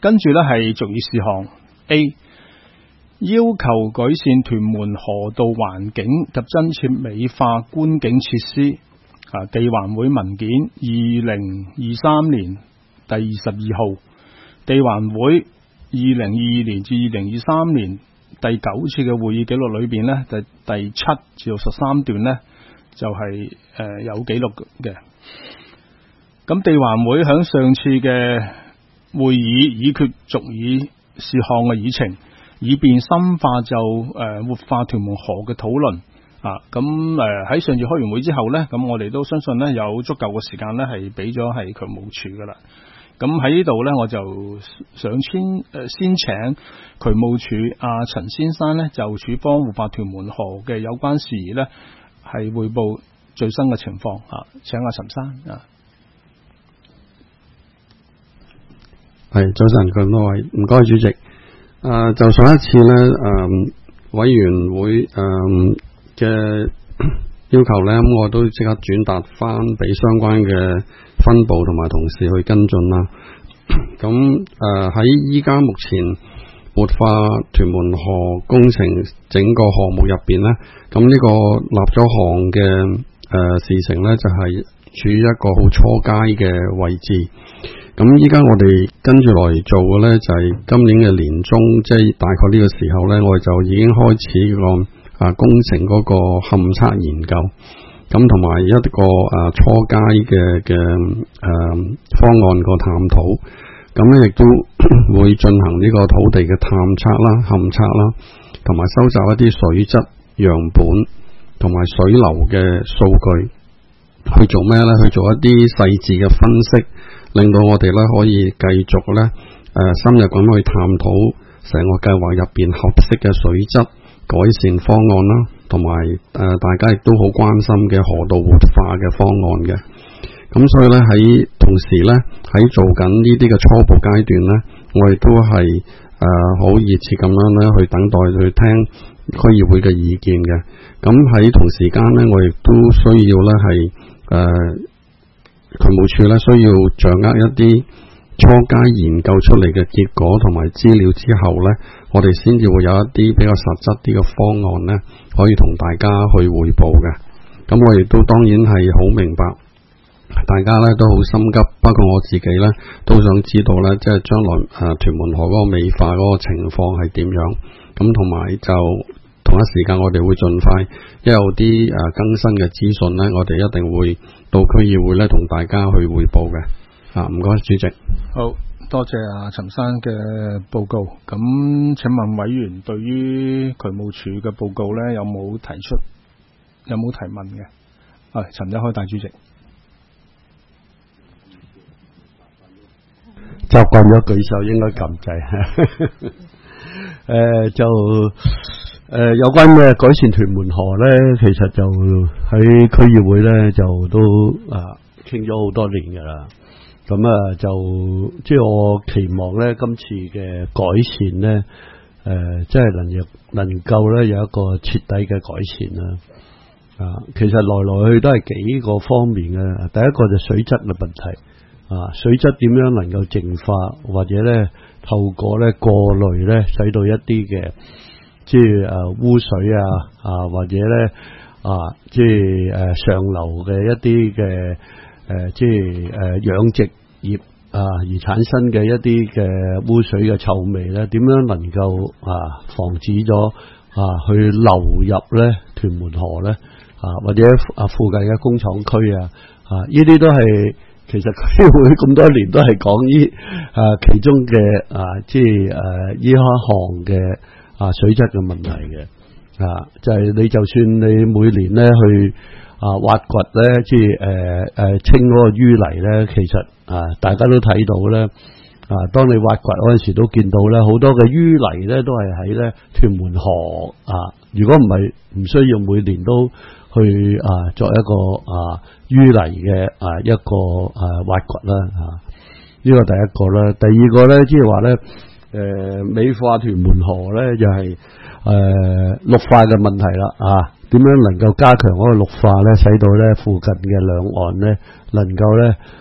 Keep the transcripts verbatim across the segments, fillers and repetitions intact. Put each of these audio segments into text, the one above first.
跟住咧係續議事項 A， 要求改善屯門河道環境及增設美化觀景設施。啊，地環會文件二零二三年第二十二號，地環會二零二二年至二零二三年第九次嘅會議記錄裏邊呢，就第七至到十三段呢，就係、是、誒、呃、有記錄嘅。咁地環會響上次嘅會議議決續議事項嘅議程，以便深化就誒、呃、活化屯門河嘅討論。啊，咁誒喺上次開完會之後呢，咁我哋都相信呢有足夠嘅時間呢係俾咗係渠務署噶啦。咁喺呢度呢，我就想先誒先請渠務署阿陳先生呢，就署方活化屯門河嘅有關事宜呢，係匯報最新嘅情況啊。請阿陳生啊。 係，早晨咁多位，唔該主席。誒、呃，就上一次呢，誒、呃、委員會誒。呃嘅要求呢，咁我都即刻轉達翻俾相關嘅分部同埋同事去跟進啦。咁誒喺依家目前活化屯門河工程整個項目入邊呢，咁呢個立咗項嘅誒事情呢，就係、是、處於一個好初階嘅位置。咁依家我哋跟住落嚟做嘅呢，就係、是、今年嘅年中，即、就、係、是、大概呢個時候呢，我哋就已經開始個。啊！工程嗰個勘測研究，咁同埋一個啊初階嘅嘅誒方案個探討，咁咧亦都會進行呢個土地嘅探測啦、勘測啦，同埋收集一啲水質樣本同埋水流嘅數據，去做咩咧？去做一啲細緻嘅分析，令到我哋咧可以繼續咧誒深入咁去探討成個計劃入邊合適嘅水質改善方案啦，同埋誒大家亦都好關心嘅河道活化嘅方案嘅。咁所以咧喺同時咧喺做緊呢啲嘅初步階段咧，我哋都係誒好熱切咁樣咧去等待去聽區議會嘅意見嘅。咁喺同時間咧，我亦都需要咧係誒渠務署咧需要掌握一啲初階研究出嚟嘅結果同埋資料之後呢，我哋先至會有一啲比較實質啲嘅方案呢，可以同大家去匯報嘅。咁我亦都當然係好明白，大家呢都好心急，包括我自己呢，都想知道呢，即係將來誒屯門河嗰個美化嗰個情況係點樣。咁同埋就同一時間，我哋會盡快一有啲誒更新嘅資訊呢，我哋一定會到區議會呢同大家去匯報嘅。啊，唔該，主席。 好多謝阿陳生嘅報告。咁請問委員對於渠務署嘅報告咧，有冇提出有冇提問嘅？啊，陳一開大主席。 習慣咗舉手應該撳掣。誒就誒、呃、有關嘅改善屯門河咧，其實就喺區議會咧就都啊傾咗好多年噶啦。咁啊，就即係我期望咧，今次嘅改善咧，誒、呃，即係能夠能夠咧有一個徹底嘅改善啦。啊，其實來來去都係幾個方面嘅。第一個就水質嘅問題，啊，水質點樣能夠淨化，或者咧透過咧過濾咧，使到一啲嘅即係誒污水啊，啊或者咧啊即係誒上流嘅一啲嘅。誒、呃，即係誒養殖業啊，而產生嘅一啲嘅污水嘅臭味咧，點樣能夠啊防止咗啊去流入咧屯門河咧啊，或者啊附近嘅工廠區啊啊，呢啲都係其實區議會咁多年都係講呢啊其中嘅啊即係誒呢一項嘅啊水質嘅問題嘅啊，就係、是、你就算你每年咧去。啊，挖掘咧，即係誒誒清嗰個淤泥咧，其實啊，大家都睇到咧，啊，當你挖掘嗰陣時都見到咧，好多嘅淤泥咧都係喺咧屯門河啊。如果唔係，唔需要每年都去啊作一個啊淤泥嘅啊一個啊挖掘啦啊。呢個第一個啦，第二個咧，即係話咧，誒美化屯門河咧，就係誒綠化嘅問題啦啊。點樣能夠加強嗰個綠化咧，使到咧附近嘅兩岸咧能夠咧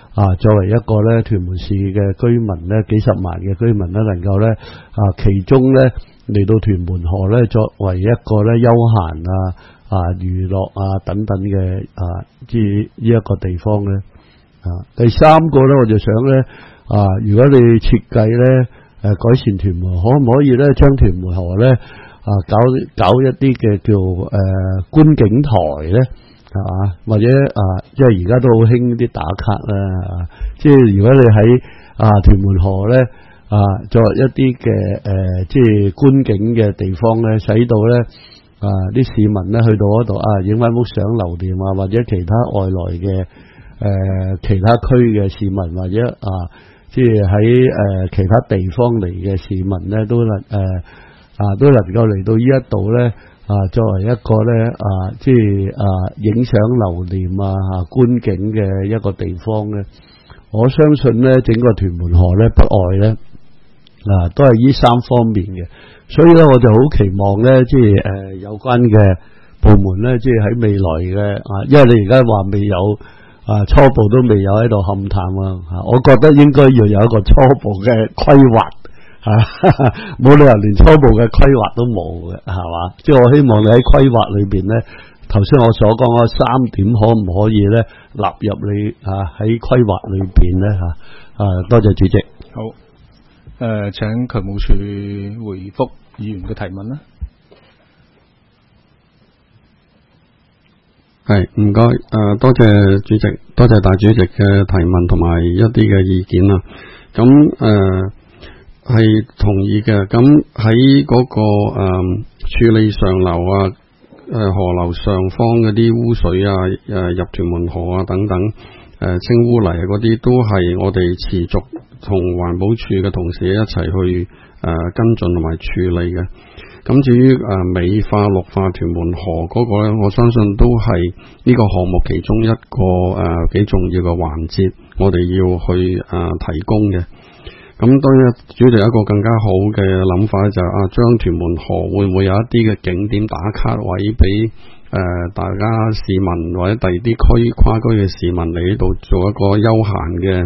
啊，作為一個咧屯門市嘅居民咧，幾十萬嘅居民咧，能夠咧啊，其中咧嚟到屯門河咧，作為一個咧休閒啊、啊娛樂啊等等嘅啊，即係呢一個地方咧啊。第三個咧，我就想咧啊，如果你設計咧誒改善屯門河，可唔可以咧將屯門河咧啊搞搞一啲嘅叫誒、呃、觀景台咧？係嘛，或者啊，即係而家都好興啲打卡啦，啊，即係如果你喺啊屯門河咧啊，作為一啲嘅誒，即係觀景嘅地方咧，使到咧啊啲市民咧去到嗰度啊，影翻幅相留念啊，或者其他外來嘅誒、呃、其他區嘅市民，或者啊，即係喺誒其他地方嚟嘅市民咧，都能誒啊都能夠嚟到呢一度咧。啊，作為一個咧啊，即係啊，影相留念啊，觀景嘅一個地方咧，我相信咧，整個屯門河咧北外咧啊，都係呢三方面嘅，所以咧我就好期望咧，即係誒、呃、有關嘅部門咧，即係喺未來嘅啊，因為你而家話未有啊，初步都未有喺度勘探啊，我覺得應該要有一個初步嘅規劃。吓，冇理由連初步嘅規劃都冇嘅，係嘛？即係我希望你喺規劃裏邊咧，頭先我所講嗰三點可唔可以咧納入你啊喺規劃裏邊咧吓？啊，多謝主席。 好，誒、呃，請渠務署回覆議員嘅提問啦。 係，唔該，誒，多謝主席，多謝大主席嘅提問同埋一啲嘅意見啦。咁誒。呃係同意嘅，咁喺嗰個誒、嗯、處理上流啊，誒、呃、河流上方嗰啲污水啊，誒、呃、入屯門河啊等等，誒、呃、清污泥嗰啲都係我哋持續同環保署嘅同事一齊去誒、呃、跟進同埋處理嘅。咁至於誒、呃、美化綠化屯門河嗰個咧，我相信都係呢個項目其中一個誒幾、呃、重要嘅環節，我哋要去誒、呃、提供嘅。咁當然，主要有一個更加好嘅諗法就係、是、啊，將屯門河會唔會有一啲嘅景點打卡位俾誒、呃、大家市民或者第二啲區跨區嘅市民嚟呢度做一個休閒嘅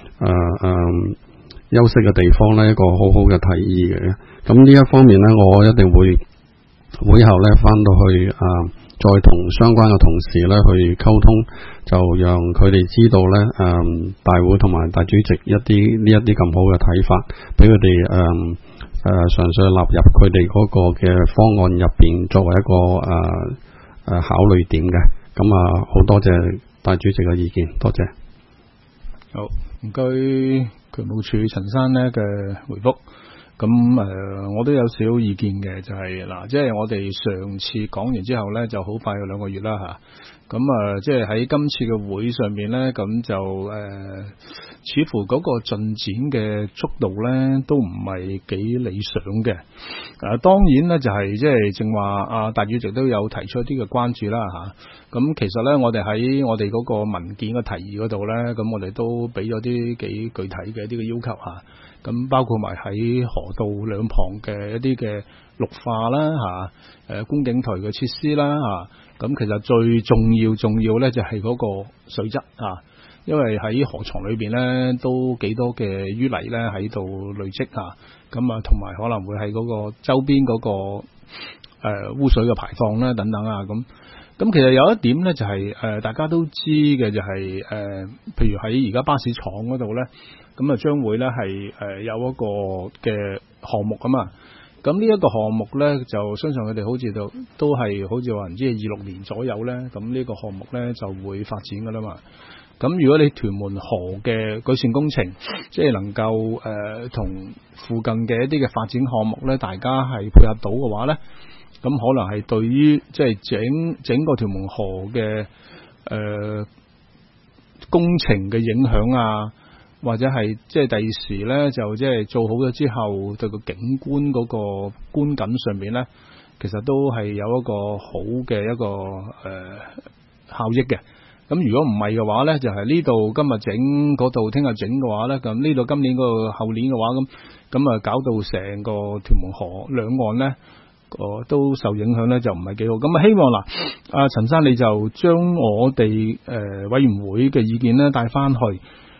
誒誒休息嘅地方咧，一個好好嘅提議嘅。咁呢一方面咧，我一定會會後咧翻到去啊。再同相關嘅同事咧去溝通，就讓佢哋知道咧，誒、嗯，大會同埋大主席一啲呢一啲咁好嘅睇法，俾佢哋誒誒，純粹納入佢哋嗰個嘅方案入邊，作為一個誒誒、呃、考慮點嘅。咁啊，好多謝大主席嘅意見，多謝。 好，唔該，渠務署陳生咧嘅回覆。咁誒、呃，我都有少少意見嘅，就係、是、嗱，即係我哋上次講完之後咧，就好快有兩個月啦嚇。咁啊，即係喺今次嘅會上面咧，咁就誒、呃，似乎嗰個進展嘅速度咧，都唔係幾理想嘅。誒、啊，當然咧，就係即係正話啊，大主席都有提出一啲嘅關注啦嚇。咁、啊、其實咧，我哋喺我哋嗰個文件嘅提議嗰度咧，咁我哋都俾咗啲幾具體嘅一啲嘅要求嚇。咁、啊、包括埋喺河道兩旁嘅一啲嘅綠化啦嚇，誒、啊、觀景台嘅設施啦嚇。咁、啊、其實最重要重要咧就係嗰個水質啊，因為喺河床裏邊咧都幾多嘅淤泥咧喺度累積啊，咁啊同埋可能會喺嗰個周邊嗰、嗰個誒、呃、污水嘅排放啦等等啊，咁咁其實有一點咧就係、是、誒、呃、大家都知嘅就係、是、誒、呃，譬如喺而家巴士廠嗰度咧，咁啊將會咧係誒有一個嘅項目啊嘛。咁呢一個項目咧，就相信佢哋好似都都係好似話唔知係二六年左右咧，咁呢個項目咧就會發展噶啦嘛。咁如果你屯門河嘅改善工程，即係能夠誒同附近嘅一啲嘅發展項目咧，大家係配合到嘅話咧，咁可能係對於即係整整個屯門河嘅誒、呃、工程嘅影響啊。或者係即係第二時咧，就即係做好咗之後，對個景觀嗰個觀感上面咧，其實都係有一個好嘅一個誒、呃、效益嘅。咁如果唔係嘅話咧，就係呢度今日整，嗰度聽日整嘅話咧，咁呢度今年嗰個後年嘅話，咁咁啊搞到成個屯門河兩岸咧，個都受影響咧，就唔係幾好。咁啊希望嗱，阿陳生你就將我哋誒、呃、委員會嘅意見咧帶翻去。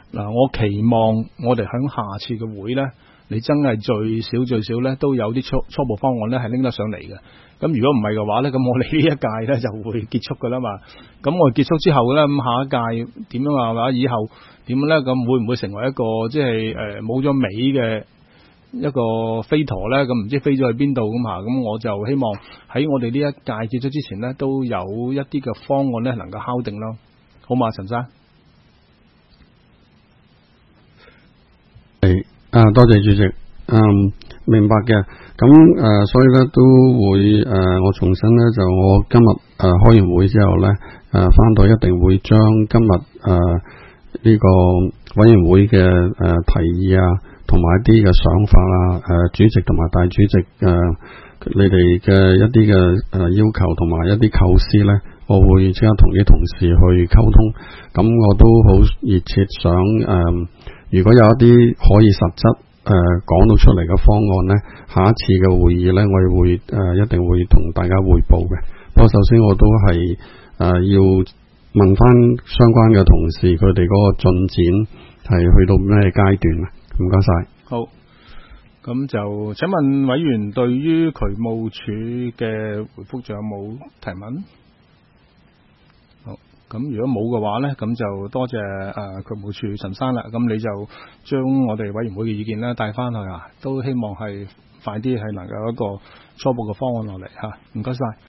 嗱，我期望我哋響下次嘅會咧，你真係最少最少咧都有啲初初步方案咧係拎得上嚟嘅。咁如果唔係嘅話咧，咁我哋呢一屆咧就會結束噶啦嘛。咁我哋結束之後咧，咁下一屆點樣啊？或者以後點樣咧？咁會唔會成為一個即係誒冇咗尾嘅一個飛陀咧？咁唔知飛咗去邊度咁嚇？咁我就希望喺我哋呢一屆結束之前咧，都有一啲嘅方案咧能夠敲定咯，好嘛，陳生？ 係啊，多謝主席。嗯，明白嘅。咁誒、呃，所以咧都會誒、呃，我重申咧，就我今日誒、呃、開完會之後咧，誒、呃、翻到一定會將今日誒呢個委員會嘅誒、呃、提議啊，同埋一啲嘅想法啊，誒、呃、主席同埋大主席誒、呃，你哋嘅一啲嘅誒要求同埋一啲構思咧，我會即刻同啲同事去溝通。咁我都好熱切想誒、呃，如果有一啲可以實質。誒、呃，講到出嚟嘅方案呢，下一次嘅會議呢，我哋會誒、呃、一定會同大家匯報嘅。不過首先我都係誒、呃、要問翻相關嘅同事，佢哋嗰個進展係去到咩階段啊？唔該晒。 好，咁就請問委員對於渠務署嘅回覆仲有冇提問？咁如果冇嘅話呢，咁就多謝誒渠務署陳生啦。咁你就將我哋委員會嘅意見咧帶翻去啊，都希望係快啲係能夠有一個初步嘅方案落嚟嚇。唔該晒。